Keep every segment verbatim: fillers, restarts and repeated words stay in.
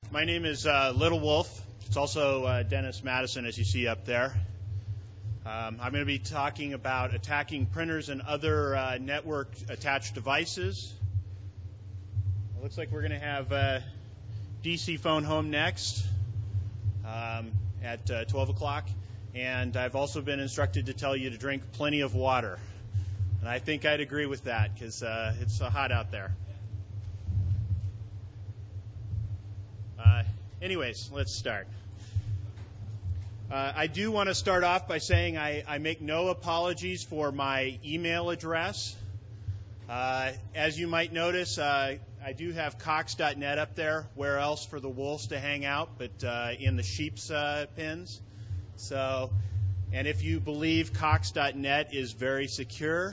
My name is uh, Little Wolf. It's also uh, Dennis Madison, as you see up there. Um, I'm going to be talking about attacking printers and other uh, network-attached devices. It looks like we're going to have uh, D C Phone Home next um, at uh, twelve o'clock. And I've also been instructed to tell you to drink plenty of water. And I think I'd agree with that because uh, it's uh, hot out there. Uh, anyways, let's start. Uh, I do want to start off by saying I, I make no apologies for my email address. Uh, as you might notice, uh, I do have Cox dot net up there. Where else for the wolves to hang out but uh, in the sheep's uh, pens? So, and if you believe Cox dot net is very secure,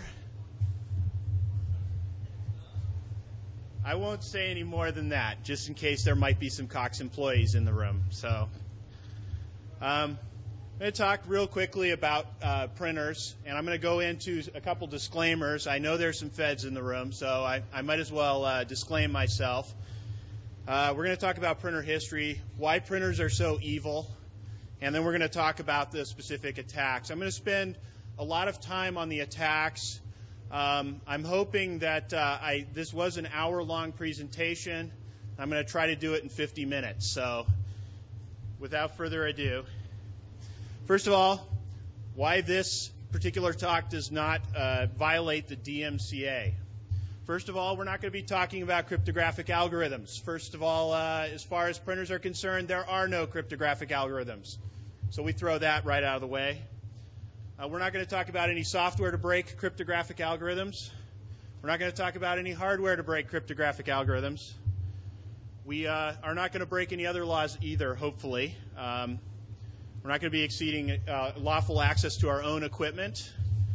I won't say any more than that, just in case there might be some Cox employees in the room. So, um, I'm going to talk real quickly about uh, printers, and I'm going to go into a couple disclaimers. I know there's some feds in the room, so I, I might as well uh, disclaim myself. Uh, we're going to talk about printer history, why printers are so evil, and then we're going to talk about the specific attacks. I'm going to spend a lot of time on the attacks. Um, I'm hoping that uh, I, this was an hour-long presentation. I'm going to try to do it in fifty minutes. So without further ado, first of all, why this particular talk does not uh, violate the D M C A. First of all, we're not going to be talking about cryptographic algorithms. First of all, uh, as far as printers are concerned, there are no cryptographic algorithms. So we throw that right out of the way. Uh, we're not going to talk about any software to break cryptographic algorithms. We're not going to talk about any hardware to break cryptographic algorithms. We uh, are not going to break any other laws either, hopefully. Um, we're not going to be exceeding uh, lawful access to our own equipment.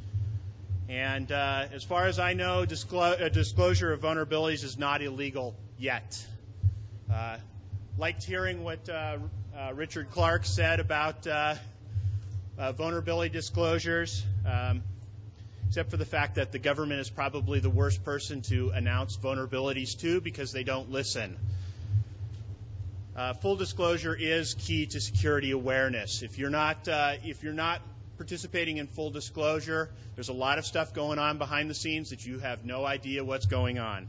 And uh, as far as I know, disclo- uh, disclosure of vulnerabilities is not illegal yet. Uh, liked hearing what uh, uh, Richard Clark said about uh, Uh, vulnerability disclosures, um, except for the fact that the government is probably the worst person to announce vulnerabilities to because they don't listen. Uh, full disclosure is key to security awareness. If you're not, uh, if you're not participating in full disclosure, there's a lot of stuff going on behind the scenes that you have no idea what's going on.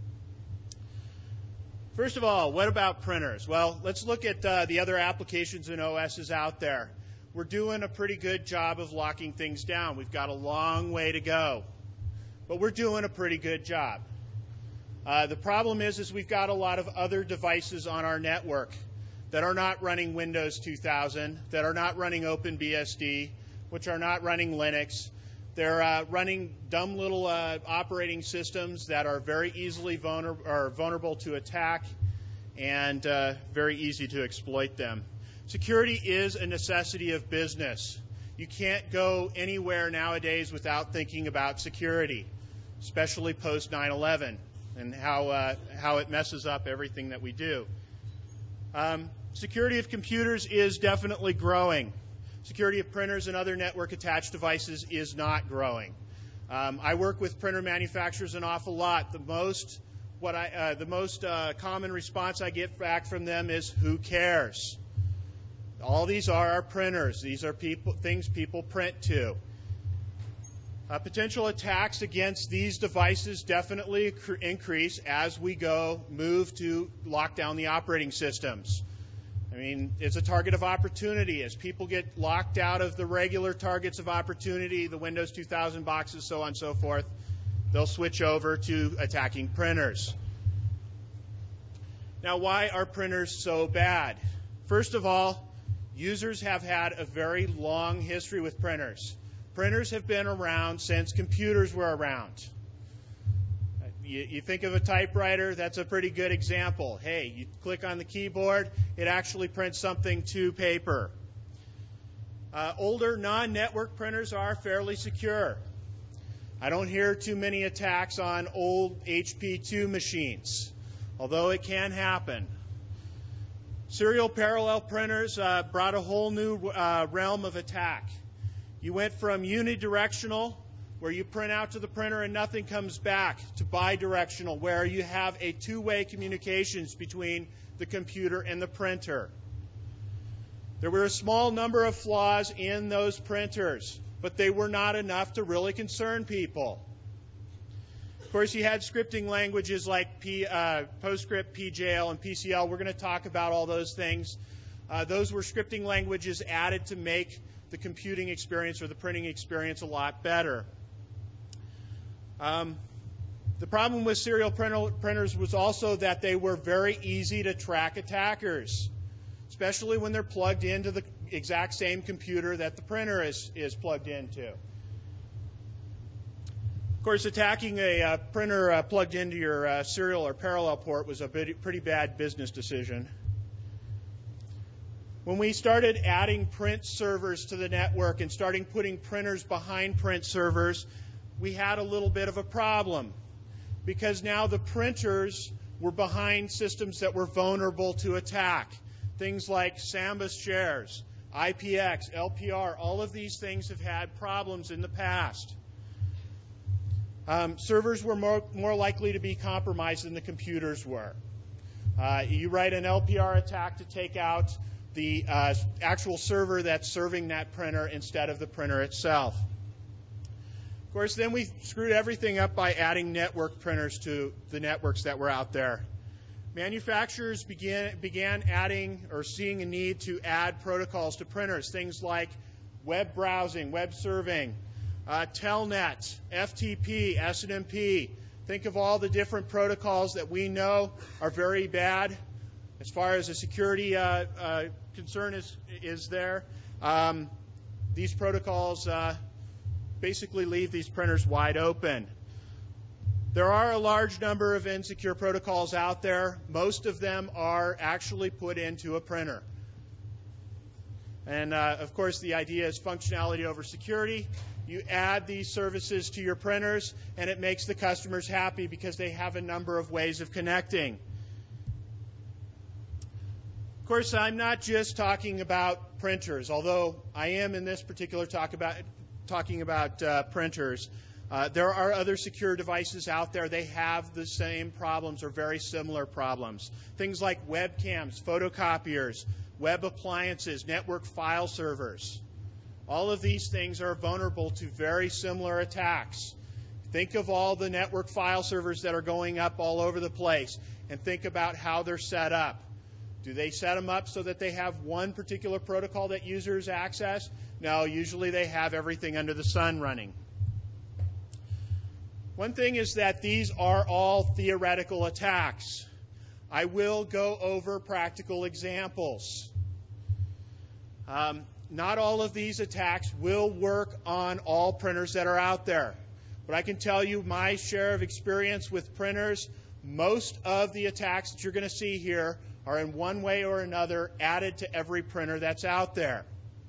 First of all, what about printers? Well, let's look at uh, the other applications and O Ss out there. We're doing a pretty good job of locking things down. We've got a long way to go, but we're doing a pretty good job. Uh, the problem is, is we've got a lot of other devices on our network that are not running Windows two thousand, that are not running OpenBSD, which are not running Linux. They're uh, running dumb little uh, operating systems that are very easily vulner- or vulnerable to attack and uh, very easy to exploit them. Security is a necessity of business. You can't go anywhere nowadays without thinking about security, especially post nine eleven and how uh, how it messes up everything that we do. Um, security of computers is definitely growing. Security of printers and other network-attached devices is not growing. Um, I work with printer manufacturers an awful lot. The most what I uh, the most uh, common response I get back from them is, "Who cares?" All these are our printers. These are people, things people print to. Uh, potential attacks against these devices definitely cr- increase as we go, move to lock down the operating systems. I mean, it's a target of opportunity. As people get locked out of the regular targets of opportunity, the Windows two thousand boxes, so on and so forth, they'll switch over to attacking printers. Now, why are printers so bad? First of all, users have had a very long history with printers. Printers have been around since computers were around. You, you think of a typewriter, that's a pretty good example. Hey, you click on the keyboard, it actually prints something to paper. Uh, older non-network printers are fairly secure. I don't hear too many attacks on old H P two machines, although it can happen. Serial parallel printers uh, brought a whole new uh, realm of attack. You went from unidirectional, where you print out to the printer and nothing comes back, to bidirectional, where you have a two-way communications between the computer and the printer. There were a small number of flaws in those printers, but they were not enough to really concern people. Of course, you had scripting languages like P, uh, PostScript, P J L, and P C L. We're going to talk about all those things. Uh, those were scripting languages added to make the computing experience or the printing experience a lot better. Um, the problem with serial printer, printers was also that they were very easy to track attackers, especially when they're plugged into the exact same computer that the printer is, is plugged into. Of course, attacking a uh, printer uh, plugged into your uh, serial or parallel port was a bit, pretty bad business decision. When we started adding print servers to the network and starting putting printers behind print servers, we had a little bit of a problem, because now the printers were behind systems that were vulnerable to attack. Things like Samba shares, I P X, L P R, all of these things have had problems in the past. Um, servers were more, more likely to be compromised than the computers were. Uh, you write an L P R attack to take out the uh, actual server that's serving that printer instead of the printer itself. Of course, then we screwed everything up by adding network printers to the networks that were out there. Manufacturers began, began adding or seeing a need to add protocols to printers, things like web browsing, web serving, uh, Telnet, F T P, S N M P. Think of all the different protocols that we know are very bad as far as a security uh, uh, concern is, is there. Um, these protocols uh, basically leave these printers wide open. There are a large number of insecure protocols out there. Most of them are actually put into a printer. And, uh, of course, the idea is functionality over security. You add these services to your printers, and it makes the customers happy because they have a number of ways of connecting. Of course, I'm not just talking about printers, although I am in this particular talk about, talking about uh, printers. Uh, there are other secure devices out there. They have the same problems or very similar problems. Things like webcams, photocopiers, web appliances, network file servers. All of these things are vulnerable to very similar attacks. Think of all the network file servers that are going up all over the place, and think about how they're set up. Do they set them up so that they have one particular protocol that users access? No, usually they have everything under the sun running. One thing is that these are all theoretical attacks. I will go over practical examples. Um, not all of these attacks will work on all printers that are out there. But I can tell you my share of experience with printers, most of the attacks that you're going to see here are in one way or another added to every printer that's out there.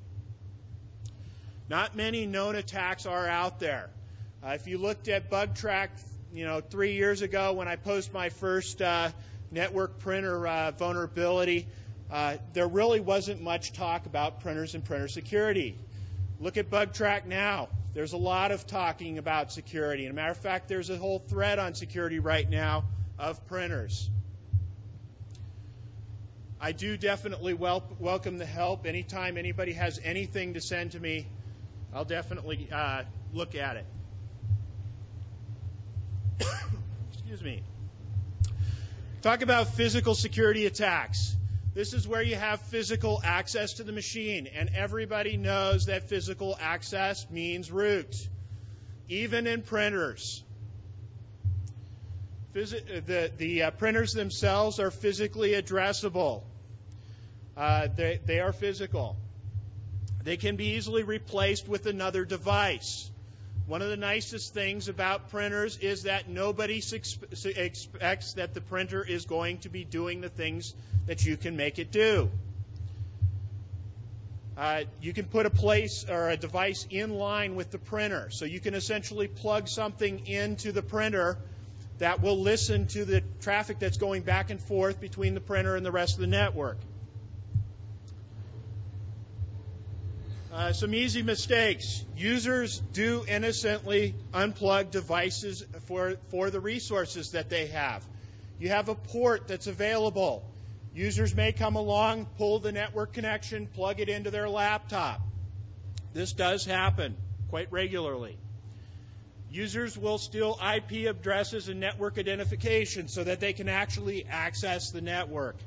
Not many known attacks are out there. Uh, if you looked at BugTrack, you know, three years ago when I posted my first uh, network printer uh, vulnerability, uh, there really wasn't much talk about printers and printer security. Look at BugTrack now. There's a lot of talking about security. As a matter of fact, there's a whole thread on security right now of printers. I do definitely wel- welcome the help. Anytime anybody has anything to send to me, I'll definitely uh, look at it. Excuse me. Talk about physical security attacks. This is where you have physical access to the machine, and everybody knows that physical access means root, even in printers. Physi- the the uh, printers themselves are physically addressable. Uh, they, they are physical. They can be easily replaced with another device. One of the nicest things about printers is that nobody expects that the printer is going to be doing the things that you can make it do. Uh, you can put a place or a device in line with the printer. So you can essentially plug something into the printer that will listen to the traffic that's going back and forth between the printer and the rest of the network. Uh, some easy mistakes. Users do innocently unplug devices for, for the resources that they have. You have a port that's available. Users may come along, pull the network connection, plug it into their laptop. This does happen quite regularly. Users will steal I P addresses and network identification so that they can actually access the network.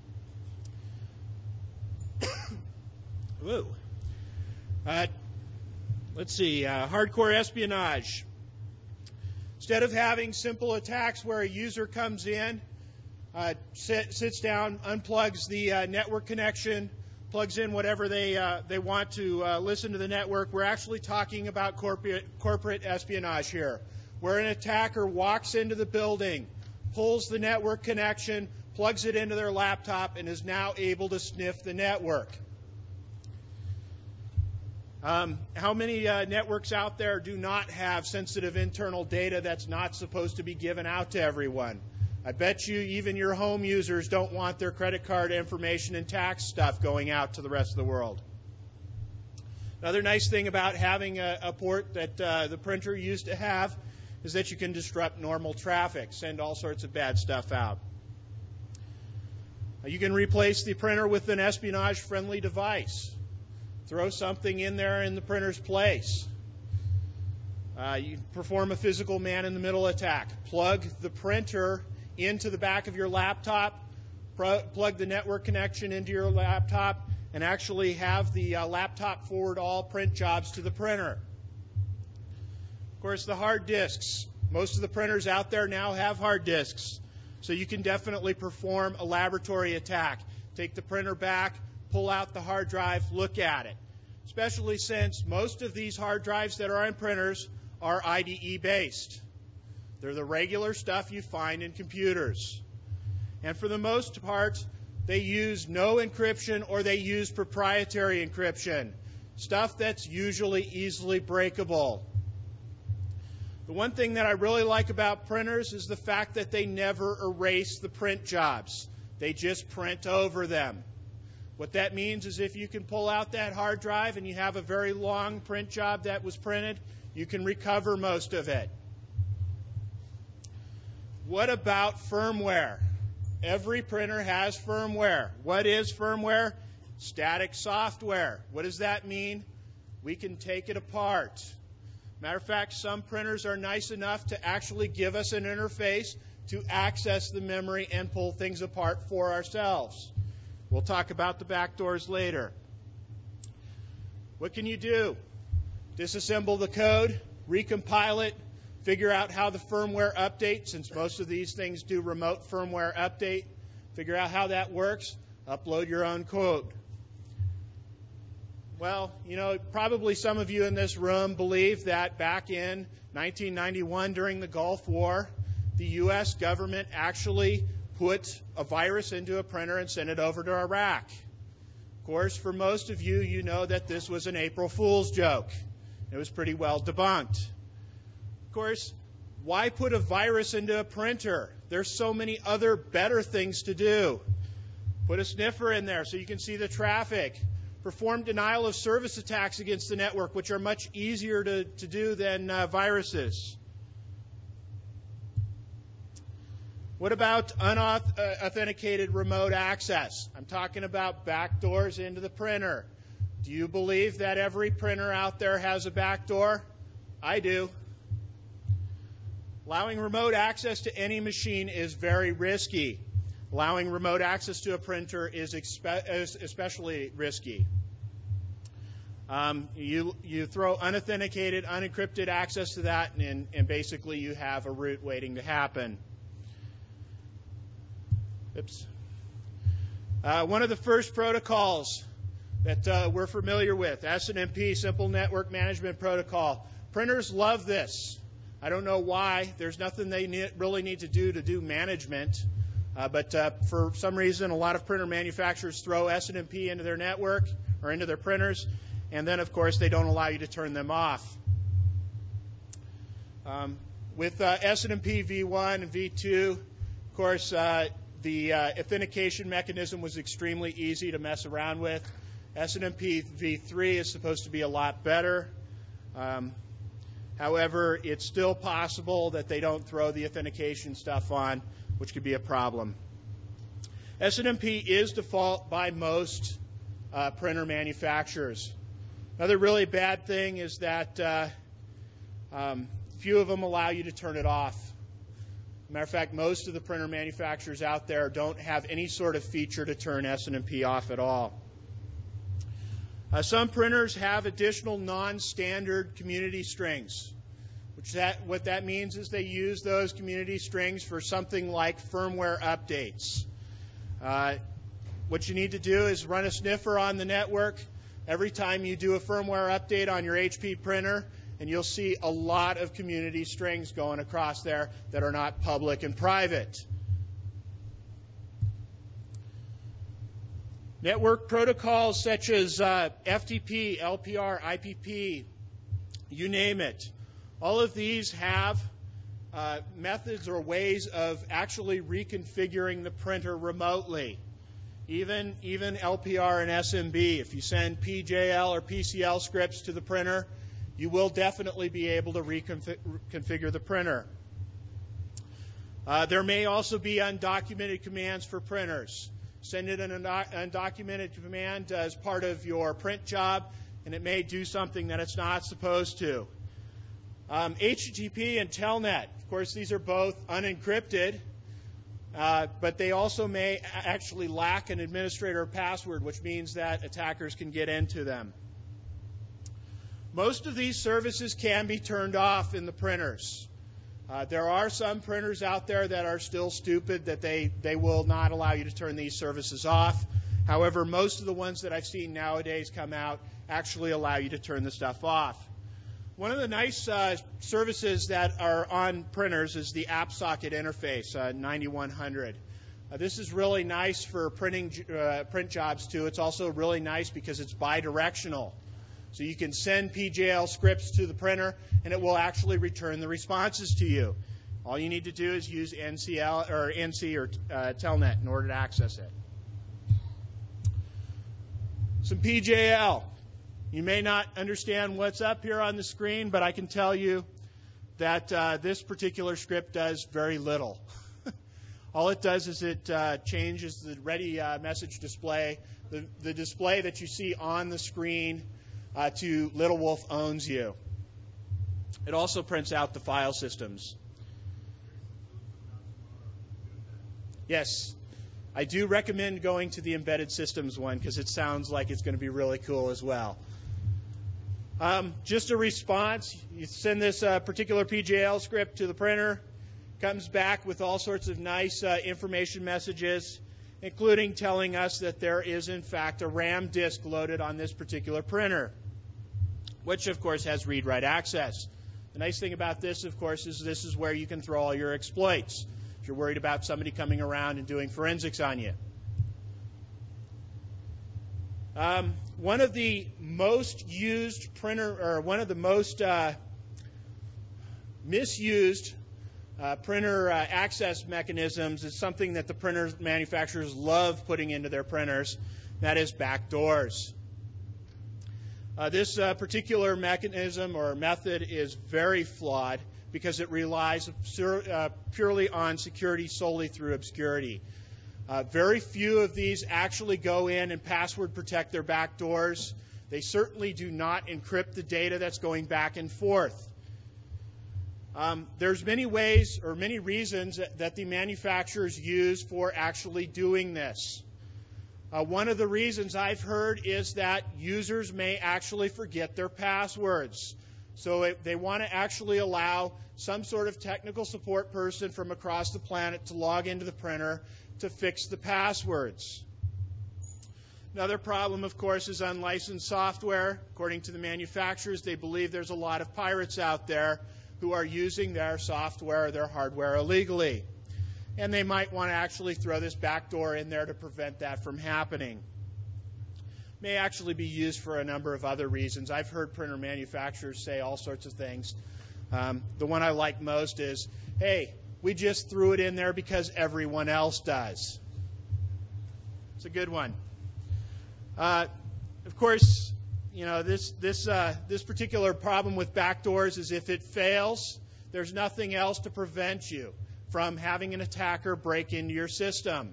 Whoa. Uh, let's see, uh, hardcore espionage. Instead of having simple attacks where a user comes in, uh, sit, sits down, unplugs the uh, network connection, plugs in whatever they uh, they want to uh, listen to the network, we're actually talking about corporate corporate espionage here, where an attacker walks into the building, pulls the network connection, plugs it into their laptop, and is now able to sniff the network. Um, how many uh, networks out there do not have sensitive internal data that's not supposed to be given out to everyone? I bet you even your home users don't want their credit card information and tax stuff going out to the rest of the world. Another nice thing about having a, a port that uh, the printer used to have is that you can disrupt normal traffic, send all sorts of bad stuff out. You can replace the printer with an espionage-friendly device. Throw something in there in the printer's place. Uh, you perform a physical man-in-the-middle attack. Plug the printer into the back of your laptop, pro- plug the network connection into your laptop, and actually have the uh, laptop forward all print jobs to the printer. Of course, the hard disks. Most of the printers out there now have hard disks, so you can definitely perform a laboratory attack. Take the printer back, pull out the hard drive, look at it. Especially since most of these hard drives that are on printers are I D E based. They're the regular stuff you find in computers. And for the most part, they use no encryption or they use proprietary encryption, stuff that's usually easily breakable. The one thing that I really like about printers is the fact that they never erase the print jobs. They just print over them. What that means is if you can pull out that hard drive and you have a very long print job that was printed, you can recover most of it. What about firmware? Every printer has firmware. What is firmware? Static software. What does that mean? We can take it apart. Matter of fact, some printers are nice enough to actually give us an interface to access the memory and pull things apart for ourselves. We'll talk about the backdoors later. What can you do? Disassemble the code, recompile it, figure out how the firmware updates, since most of these things do remote firmware update, figure out how that works, upload your own code. Well, you know, probably some of you in this room believe that back in nineteen ninety-one during the Gulf War, the U S government actually put a virus into a printer and sent it over to Iraq. Of course, for most of you, you know that this was an April Fool's joke. It was pretty well debunked. Of course, why put a virus into a printer? There's so many other better things to do. Put a sniffer in there so you can see the traffic. Perform denial of service attacks against the network, which are much easier to, to do than uh, viruses. What about unauthenticated remote access? I'm talking about backdoors into the printer. Do you believe that every printer out there has a backdoor? I do. Allowing remote access to any machine is very risky. Allowing remote access to a printer is especially risky. Um, you, you throw unauthenticated, unencrypted access to that, and, and basically you have a root waiting to happen. Oops. Uh, one of the first protocols that uh, we're familiar with, S N M P, Simple Network Management Protocol. Printers love this. I don't know why. There's nothing they need, really need to do to do management. Uh, but uh, for some reason, a lot of printer manufacturers throw S N M P into their network or into their printers. And then, of course, they don't allow you to turn them off. Um, with uh, S N M P v one and v two, of course, uh, the uh, authentication mechanism was extremely easy to mess around with. S N M P v three is supposed to be a lot better. Um, however, it's still possible that they don't throw the authentication stuff on, which could be a problem. S N M P is default by most uh, printer manufacturers. Another really bad thing is that uh, um, few of them allow you to turn it off. Matter of fact, most of the printer manufacturers out there don't have any sort of feature to turn S N M P off at all. Uh, some printers have additional non-standard community strings, which that, what that means is they use those community strings for something like firmware updates. Uh, what you need to do is run a sniffer on the network every time you do a firmware update on your H P printer, and you'll see a lot of community strings going across there that are not public and private. Network protocols such as uh, F T P, L P R, I P P, you name it, all of these have uh, methods or ways of actually reconfiguring the printer remotely. Even, even L P R and S M B, if you send P J L or P C L scripts to the printer, you will definitely be able to reconfigure the printer. Uh, there may also be undocumented commands for printers. Send in an undocumented command as part of your print job, and it may do something that it's not supposed to. Um, H T T P and Telnet, of course, these are both unencrypted. Uh, but they also may actually lack an administrator password, which means that attackers can get into them. Most of these services can be turned off in the printers. Uh, there are some printers out there that are still stupid that they, they will not allow you to turn these services off. However, most of the ones that I've seen nowadays come out actually allow you to turn the stuff off. One of the nice uh, services that are on printers is the AppSocket interface, uh, ninety-one hundred. Uh, this is really nice for printing uh, print jobs too. It's also really nice because it's bidirectional. So you can send P J L scripts to the printer, and it will actually return the responses to you. All you need to do is use N C L or N C or uh, Telnet in order to access it. Some P J L. You may not understand what's up here on the screen, but I can tell you that uh, this particular script does very little. All it does is it uh, changes the ready uh, message display, the, the display that you see on the screen, uh, to Little Wolf owns you. It also prints out the file systems. Yes, I do recommend going to the embedded systems one because it sounds like it's going to be really cool as well. Um, just a response. You send this uh, particular P J L script to the printer, comes back with all sorts of nice uh, information messages, including telling us that there is, in fact, a RAM disk loaded on this particular printer, which, of course, has read-write access. The nice thing about this, of course, is this is where you can throw all your exploits if you're worried about somebody coming around and doing forensics on you. Um, one of the most used printer, or one of the most uh, misused uh, printer uh, access mechanisms is something that the printer manufacturers love putting into their printers. That is backdoors. Uh, this uh, particular mechanism or method is very flawed because it relies uh, purely on security solely through obscurity. Uh, very few of these actually go in and password protect their backdoors. They certainly do not encrypt the data that's going back and forth. Um, there's many ways or many reasons that, that the manufacturers use for actually doing this. Uh, one of the reasons I've heard is that users may actually forget their passwords. So it, they want to actually allow some sort of technical support person from across the planet to log into the printer to fix the passwords. Another problem, of course, is unlicensed software. According to the manufacturers, they believe there's a lot of pirates out there who are using their software or their hardware illegally. And they might want to actually throw this backdoor in there to prevent that from happening. May actually be used for a number of other reasons. I've heard printer manufacturers say all sorts of things. Um, the one I like most is, hey, we just threw it in there because everyone else does. It's a good one. Uh, of course, you know, this this uh, this particular problem with backdoors is if it fails, there's nothing else to prevent you from having an attacker break into your system.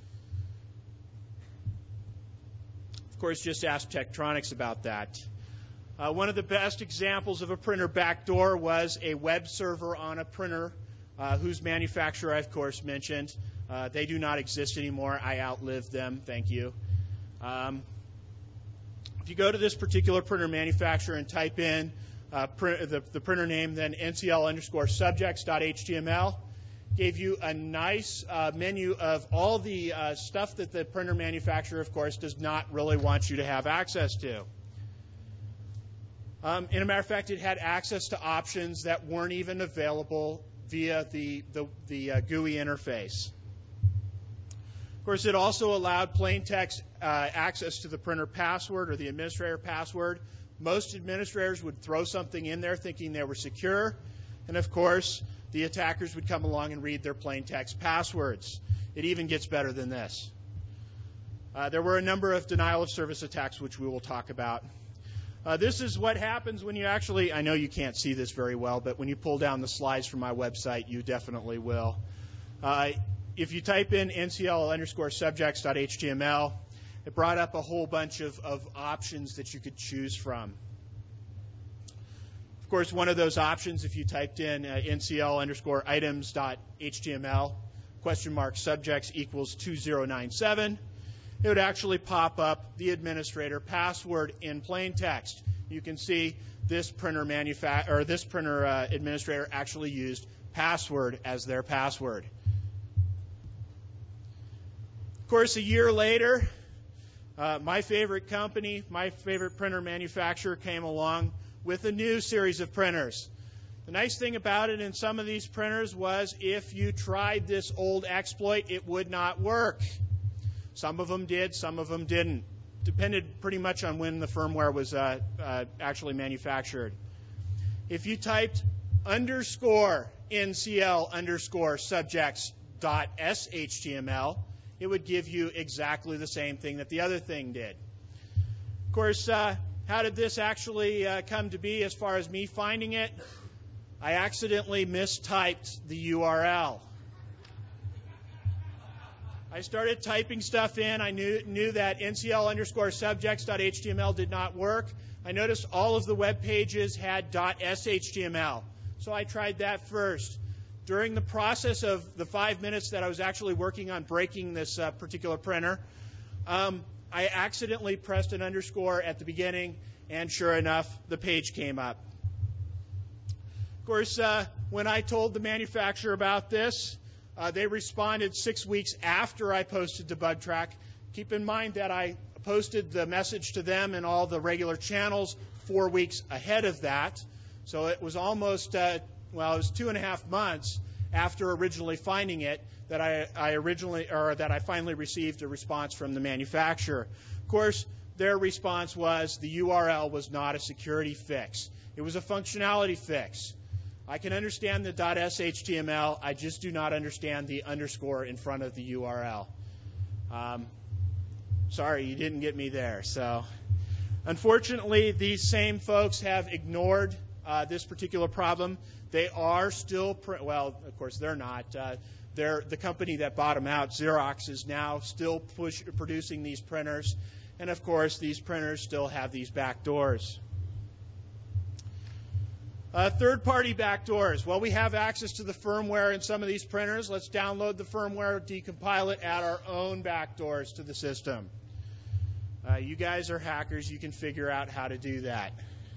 Of course, just ask Tektronix about that. Uh, one of the best examples of a printer backdoor was a web server on a printer uh, whose manufacturer I, of course, mentioned. Uh, they do not exist anymore. I outlived them. Thank you. Um, if you go to this particular printer manufacturer and type in uh, print, the, the printer name, then ncl underscore subjects.html, gave you a nice uh, menu of all the uh, stuff that the printer manufacturer, of course, does not really want you to have access to. Um, in a matter of fact, it had access to options that weren't even available via the, the, the uh, G U I interface. Of course, it also allowed plain text uh, access to the printer password or the administrator password. Most administrators would throw something in there thinking they were secure. And, of course, the attackers would come along and read their plain text passwords. It even gets better than this. Uh, there were a number of denial of service attacks, which we will talk about. Uh, this is what happens when you actually, I know you can't see this very well, but when you pull down the slides from my website, you definitely will. Uh, if you type in ncl underscore subjects.html, it brought up a whole bunch of, of options that you could choose from. Of course, one of those options, if you typed in uh, ncl underscore items.html, question mark subjects equals two zero nine seven, it would actually pop up the administrator password in plain text. You can see this printer manufa- or this printer uh, administrator actually used password as their password. Of course, a year later, uh, my favorite company, my favorite printer manufacturer came along with a new series of printers. The nice thing about it in some of these printers was if you tried this old exploit, it would not work. Some of them did, some of them didn't. Depended pretty much on when the firmware was uh, uh, actually manufactured. If you typed underscore ncl underscore subjects dot shtml, it would give you exactly the same thing that the other thing did. Of course, uh, how did this actually uh, come to be as far as me finding it? I accidentally mistyped the U R L. I started typing stuff in. I knew, knew that ncl underscore subjects.html did not work. I noticed all of the web pages had .shtml. So I tried that first. During the process of the five minutes that I was actually working on breaking this uh, particular printer, um, I accidentally pressed an underscore at the beginning, and sure enough, the page came up. Of course, uh, when I told the manufacturer about this, uh, they responded six weeks after I posted to BugTrack. Keep in mind that I posted the message to them in all the regular channels four weeks ahead of that. So it was almost, uh, well, it was two and a half months after originally finding it that I, I originally, or that I finally received a response from the manufacturer. Of course, their response was the U R L was not a security fix. It was a functionality fix. I can understand the .shtml. I just do not understand the underscore in front of the U R L. Um, sorry, you didn't get me there. So, unfortunately, these same folks have ignored uh, this particular problem. They are still, pr- well, of course, they're not. Uh, they're, the company that bought them out, Xerox, is now still push, producing these printers. And, of course, these printers still have these back doors. Uh, third-party backdoors. Well, we have access to the firmware in some of these printers. Let's download the firmware, decompile it, add our own backdoors to the system. Uh, you guys are hackers. You can figure out how to do that.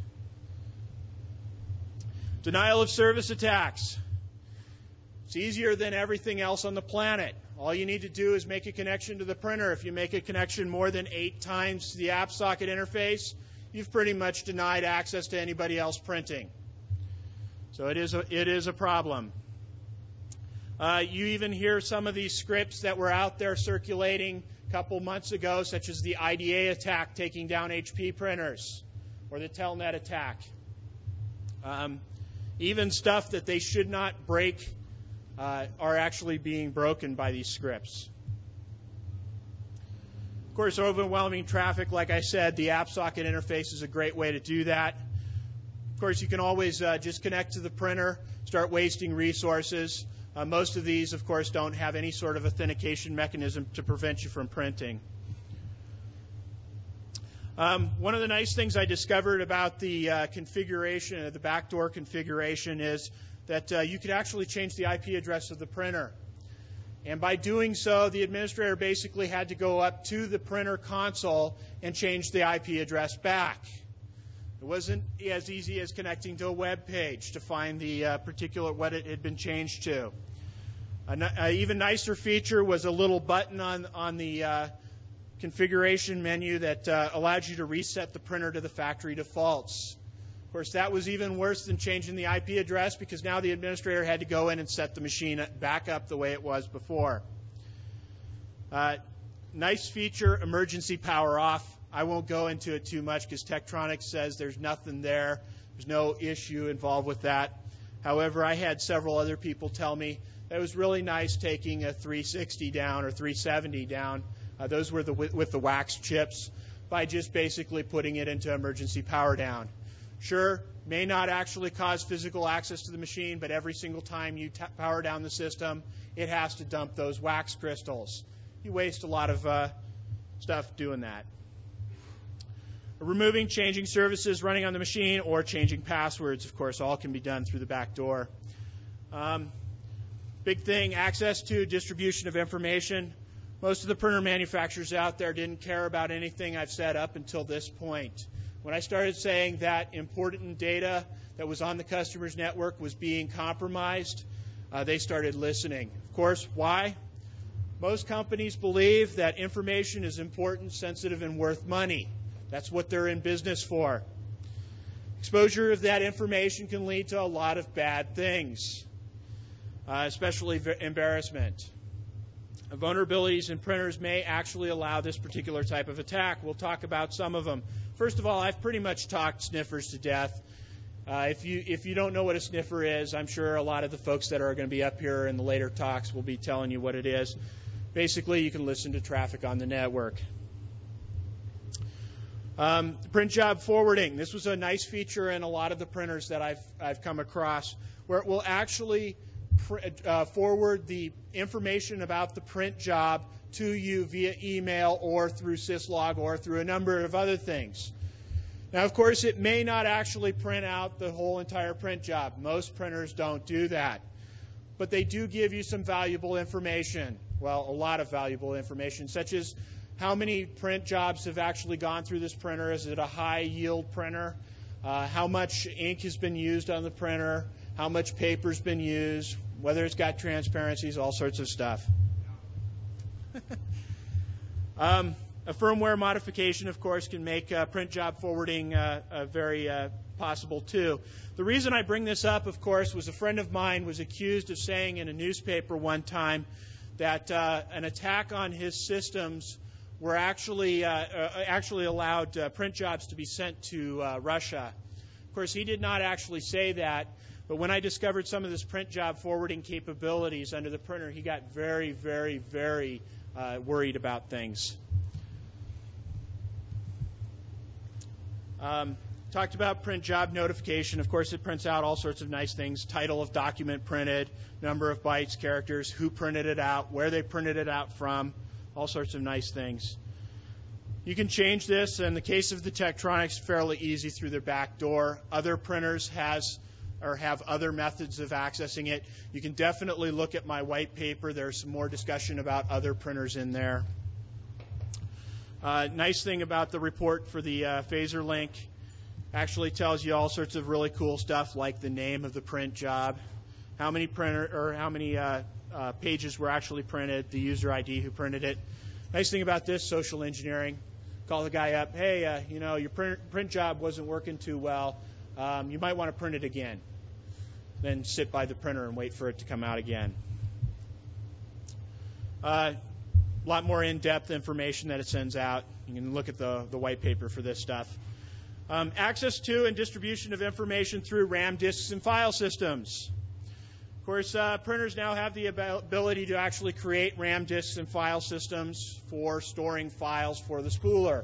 Denial of service attacks. It's easier than everything else on the planet. All you need to do is make a connection to the printer. If you make a connection more than eight times to the app socket interface, you've pretty much denied access to anybody else printing. So it is a, it is a problem. Uh, you even hear some of these scripts that were out there circulating a couple months ago, such as the I D A attack taking down H P printers, or the Telnet attack. Um, even stuff that they should not break uh, are actually being broken by these scripts. Of course, overwhelming traffic, like I said, the app socket interface is a great way to do that. Of course, you can always uh, just connect to the printer, start wasting resources. Uh, most of these, of course, don't have any sort of authentication mechanism to prevent you from printing. Um, one of the nice things I discovered about the uh, configuration, uh, the backdoor configuration, is that uh, you could actually change the I P address of the printer. And by doing so, the administrator basically had to go up to the printer console and change the I P address back. It wasn't as easy as connecting to a web page to find the uh, particular what it had been changed to. An even nicer feature was a little button on, on the uh, configuration menu that uh, allowed you to reset the printer to the factory defaults. Of course, that was even worse than changing the I P address because now the administrator had to go in and set the machine back up the way it was before. Uh, nice feature, emergency power off. I won't go into it too much because Tektronix says there's nothing there. There's no issue involved with that. However, I had several other people tell me that it was really nice taking a three sixty down or three seventy down. Uh, those were the with, with the wax chips by just basically putting it into emergency power down. Sure, may not actually cause physical access to the machine, but every single time you t- power down the system, it has to dump those wax crystals. You waste a lot of uh, stuff doing that. Removing, changing services running on the machine, or changing passwords, of course, all can be done through the back door. Um, big thing, access to distribution of information. Most of the printer manufacturers out there didn't care about anything I've said up until this point. When I started saying that important data that was on the customer's network was being compromised, uh, they started listening. Of course, why? Most companies believe that information is important, sensitive, and worth money. That's what they're in business for. Exposure of that information can lead to a lot of bad things, uh, especially v- embarrassment. Vulnerabilities in printers may actually allow this particular type of attack. We'll talk about some of them. First of all, I've pretty much talked sniffers to death. Uh, if you if you don't know what a sniffer is, I'm sure a lot of the folks that are going to be up here in the later talks will be telling you what it is. Basically, you can listen to traffic on the network. Um, print job forwarding. This was a nice feature in a lot of the printers that I've I've come across, where it will actually pr- uh, forward the information about the print job to you via email or through syslog or through a number of other things. Now, of course, it may not actually print out the whole entire print job. Most printers don't do that. But they do give you some valuable information. Well, a lot of valuable information, such as how many print jobs have actually gone through this printer. Is it a high-yield printer? Uh, how much ink has been used on the printer? How much paper's been used? Whether it's got transparencies, all sorts of stuff. um, a firmware modification, of course, can make uh, print job forwarding uh, uh, very uh, possible, too. The reason I bring this up, of course, was a friend of mine was accused of saying in a newspaper one time that uh, an attack on his systems were actually uh, uh, actually allowed uh, print jobs to be sent to uh, Russia. Of course, he did not actually say that, but when I discovered some of this print job forwarding capabilities under the printer, he got very, very, very uh, worried about things. Um, talked about print job notification. Of course, it prints out all sorts of nice things. Title of document printed, number of bytes, characters, who printed it out, where they printed it out from, all sorts of nice things. You can change this. In the case of the Tektronix, fairly easy through their back door. Other printers has or have other methods of accessing it. You can definitely look at my white paper. There's some more discussion about other printers in there. Uh, nice thing about the report for the uh, PhaserLink actually tells you all sorts of really cool stuff, like the name of the print job, how many printer or how many uh, uh, pages were actually printed, the user I D who printed it. Nice thing about this, social engineering. Call the guy up, hey, uh, you know, your print, print job wasn't working too well. Um, you might want to print it again. Then sit by the printer and wait for it to come out again. Uh, a lot more in-depth information that it sends out. You can look at the, the white paper for this stuff. Um, access to and distribution of information through RAM disks and file systems. Of course, uh, printers now have the ability to actually create RAM disks and file systems for storing files for the spooler.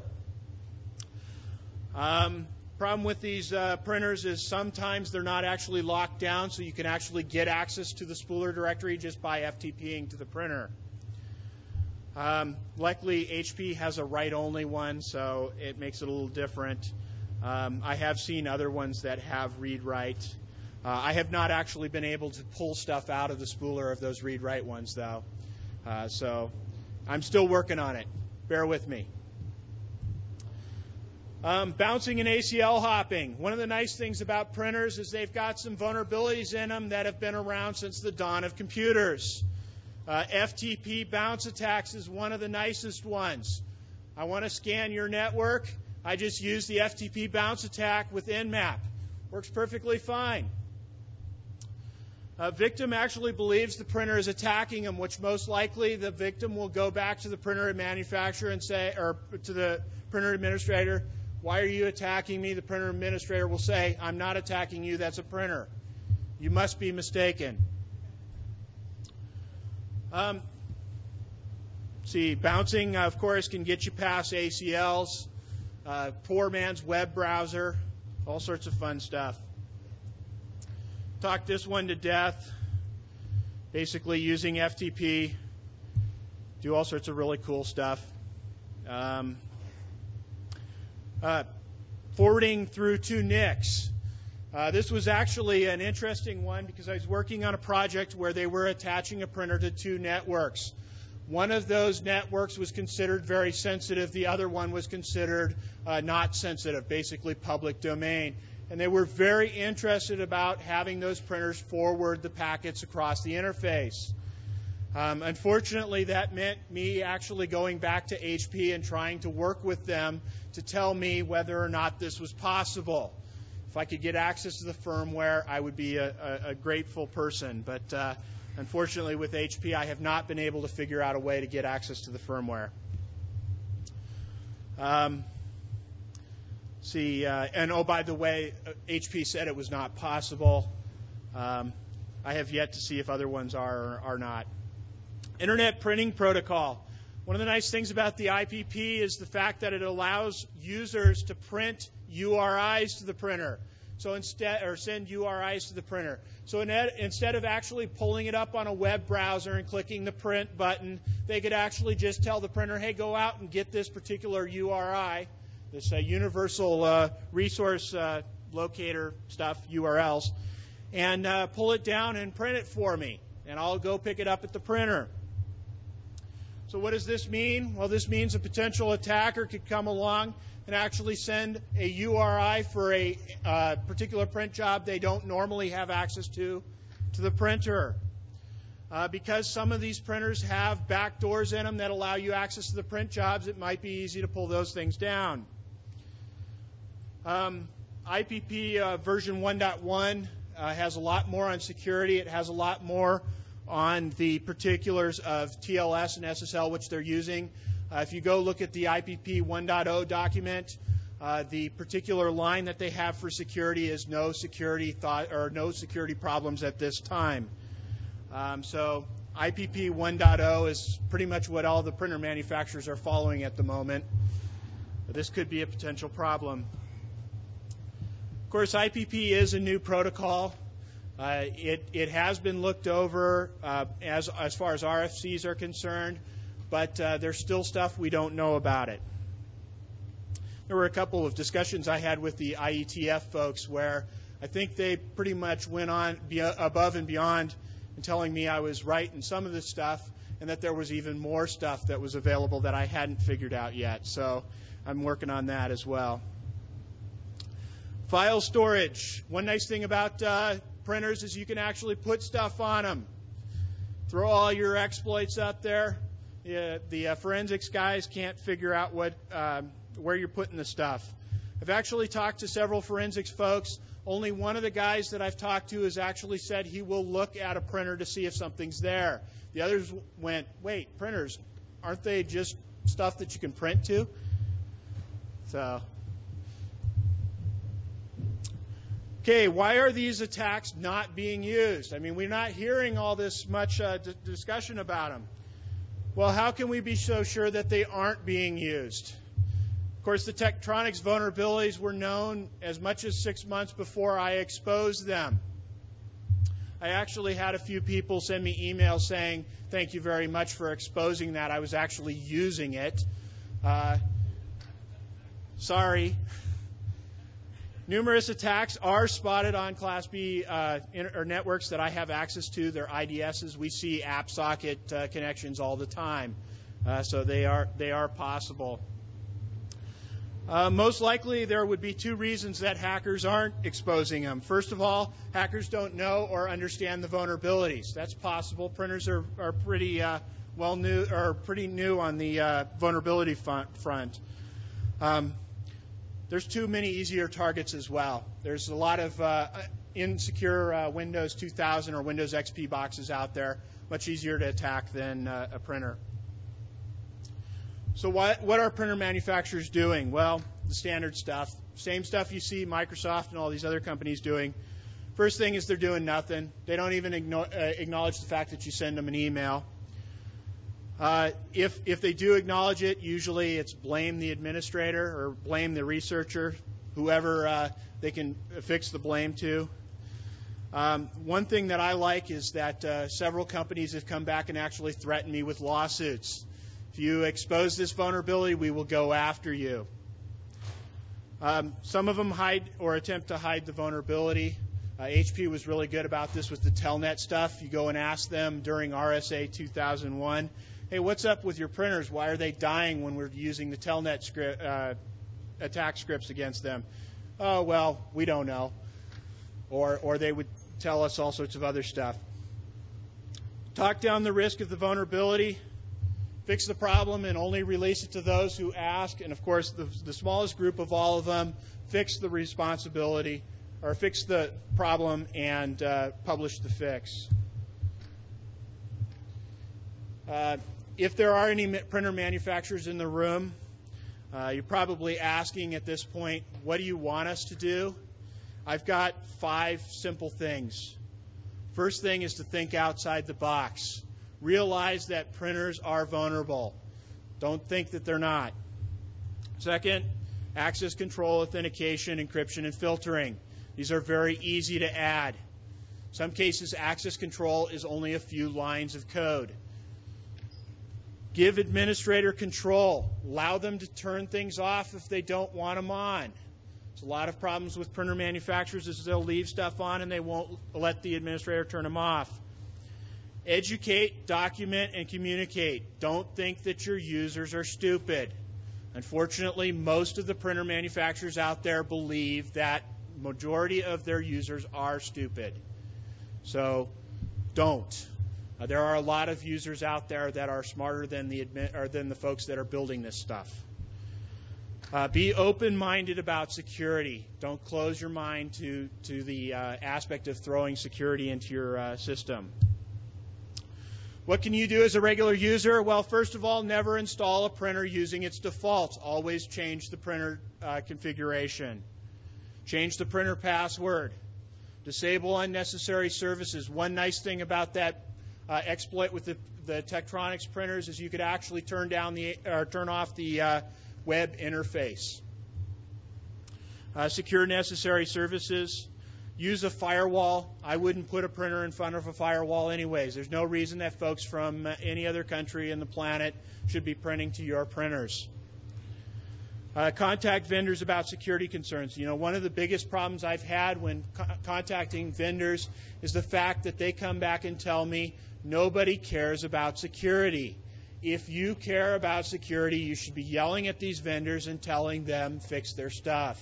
Um, problem with these uh, printers is sometimes they're not actually locked down, so you can actually get access to the spooler directory just by F T P-ing to the printer. Um, luckily, H P has a write-only one, so it makes it a little different. Um, I have seen other ones that have read-write. Uh, I have not actually been able to pull stuff out of the spooler of those read-write ones, though. Uh, so I'm still working on it. Bear with me. Um, bouncing and A C L hopping. One of the nice things about printers is they've got some vulnerabilities in them that have been around since the dawn of computers. Uh, F T P bounce attacks is one of the nicest ones. I want to scan your network. I just use the F T P bounce attack with Nmap. Works perfectly fine. A victim actually believes the printer is attacking him, which most likely the victim will go back to the printer manufacturer and say, or to the printer administrator, "Why are you attacking me?" The printer administrator will say, "I'm not attacking you, that's a printer. You must be mistaken." Um, see, bouncing, of course, can get you past A C Ls, uh, poor man's web browser, all sorts of fun stuff. Talked this one to death, basically using F T P, do all sorts of really cool stuff. Um, uh, forwarding through two N I Cs. Uh, this was actually an interesting one because I was working on a project where they were attaching a printer to two networks. One of those networks was considered very sensitive. The other one was considered uh, not sensitive, basically public domain. And they were very interested about having those printers forward the packets across the interface. Um, unfortunately, that meant me actually going back to H P and trying to work with them to tell me whether or not this was possible. If I could get access to the firmware, I would be a, a, a grateful person. But uh, unfortunately, with H P, I have not been able to figure out a way to get access to the firmware. Um, see, uh, and oh, by the way, H P said it was not possible. Um, I have yet to see if other ones are or are not. Internet Printing Protocol. One of the nice things about the I P P is the fact that it allows users to print U R Is to the printer. So instead, or send U R Is to the printer. So in ed, instead of actually pulling it up on a web browser and clicking the print button, they could actually just tell the printer, "Hey, go out and get this particular U R I, this uh, universal uh, resource uh, locator stuff, U R Ls, and uh, pull it down and print it for me, and I'll go pick it up at the printer." So what does this mean? Well, this means a potential attacker could come along and actually send a U R I for a uh, particular print job they don't normally have access to to the printer. Uh, because some of these printers have back doors in them that allow you access to the print jobs, it might be easy to pull those things down. Um, I P P uh, version one point one uh, has a lot more on security. It has a lot more on the particulars of T L S and S S L which they're using. Uh, if you go look at the I P P one point oh document, uh, the particular line that they have for security is no security thought or no security problems at this time. Um, so I P P one point oh is pretty much what all the printer manufacturers are following at the moment. But this could be a potential problem. Of course, I P P is a new protocol. Uh, it, it has been looked over uh, as, as far as R F Cs are concerned, but uh, there's still stuff we don't know about it. There were a couple of discussions I had with the I E T F folks where I think they pretty much went on be above and beyond in telling me I was right in some of this stuff and that there was even more stuff that was available that I hadn't figured out yet. So I'm working on that as well. File storage. One nice thing about uh, printers is you can actually put stuff on them. Throw all your exploits out there. Yeah, the uh, forensics guys can't figure out what um, where you're putting the stuff. I've actually talked to several forensics folks. Only one of the guys that I've talked to has actually said he will look at a printer to see if something's there. The others went, wait, printers, aren't they just stuff that you can print to? So, Okay, why are these attacks not being used? I mean, we're not hearing all this much uh, d- discussion about them. Well, how can we be so sure that they aren't being used? Of course, the Tektronix vulnerabilities were known as much as six months before I exposed them. I actually had a few people send me emails saying, thank you very much for exposing that. I was actually using it. Uh, sorry. Numerous attacks are spotted on Class B uh, inter- or networks that I have access to. They're I D Ss. We see AppSocket uh, connections all the time, uh, so they are they are possible. Uh, most likely, there would be two reasons that hackers aren't exposing them. First of all, hackers don't know or understand the vulnerabilities. That's possible. Printers are are pretty uh, well new or pretty new on the uh, vulnerability front. Um, There's too many easier targets as well. There's a lot of uh, insecure uh, Windows two thousand or Windows X P boxes out there, much easier to attack than uh, a printer. So what, what are printer manufacturers doing? Well, the standard stuff. Same stuff you see Microsoft and all these other companies doing. First thing is they're doing nothing. They don't even igno- uh, acknowledge the fact that you send them an email. Uh, if if they do acknowledge it, usually it's blame the administrator or blame the researcher, whoever uh, they can affix the blame to. Um, one thing that I like is that uh, several companies have come back and actually threatened me with lawsuits. If you expose this vulnerability, we will go after you. Um, some of them hide or attempt to hide the vulnerability. Uh, H P was really good about this with the Telnet stuff. You go and ask them during R S A two thousand one, hey, what's up with your printers? Why are they dying when we're using the Telnet script, uh, attack scripts against them? Oh, well, we don't know. Or, or they would tell us all sorts of other stuff. Talk down the risk of the vulnerability. Fix the problem and only release it to those who ask. And, of course, the, the smallest group of all of them, fix the responsibility or fix the problem and uh, publish the fix. Uh, if there are any printer manufacturers in the room, uh, you're probably asking at this point, what do you want us to do? I've got five simple things. First thing is to think outside the box. Realize that printers are vulnerable. Don't think that they're not. Second, access control, authentication, encryption, and filtering. These are very easy to add. In some cases, access control is only a few lines of code. Give administrator control. Allow them to turn things off if they don't want them on. There's a lot of problems with printer manufacturers is they'll leave stuff on and they won't let the administrator turn them off. Educate, document, and communicate. Don't think that your users are stupid. Unfortunately, most of the printer manufacturers out there believe that majority of their users are stupid. So don't. Uh, there are a lot of users out there that are smarter than the admin, or than the folks that are building this stuff. Uh, be open-minded about security. Don't close your mind to, to the uh, aspect of throwing security into your uh, system. What can you do as a regular user? Well, first of all, never install a printer using its defaults. Always change the printer uh, configuration. Change the printer password. Disable unnecessary services. One nice thing about that uh, exploit with the, the Tektronix printers is you could actually turn down the or turn off the uh, web interface. Uh, secure necessary services. Use a firewall. I wouldn't put a printer in front of a firewall anyways. There's no reason that folks from any other country in the planet should be printing to your printers. Uh, contact vendors about security concerns. You know, one of the biggest problems I've had when co- contacting vendors is the fact that they come back and tell me nobody cares about security. If you care about security, you should be yelling at these vendors and telling them fix their stuff.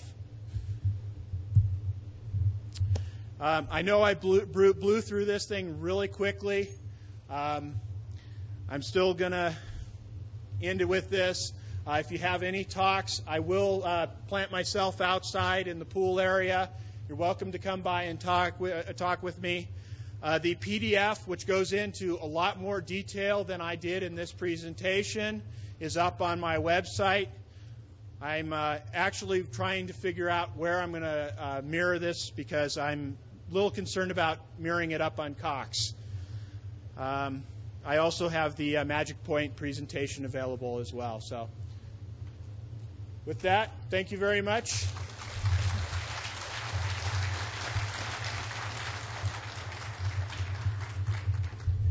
Um, I know I blew, blew, blew through this thing really quickly. Um, I'm still going to end it with this. Uh, if you have any talks, I will uh, plant myself outside in the pool area. You're welcome to come by and talk, w- uh, talk with me. Uh, the P D F, which goes into a lot more detail than I did in this presentation, is up on my website. I'm uh, actually trying to figure out where I'm going to uh, mirror this because I'm a little concerned about mirroring it up on Cox. Um, I also have the uh, Magic Point presentation available as well. So with that, thank you very much.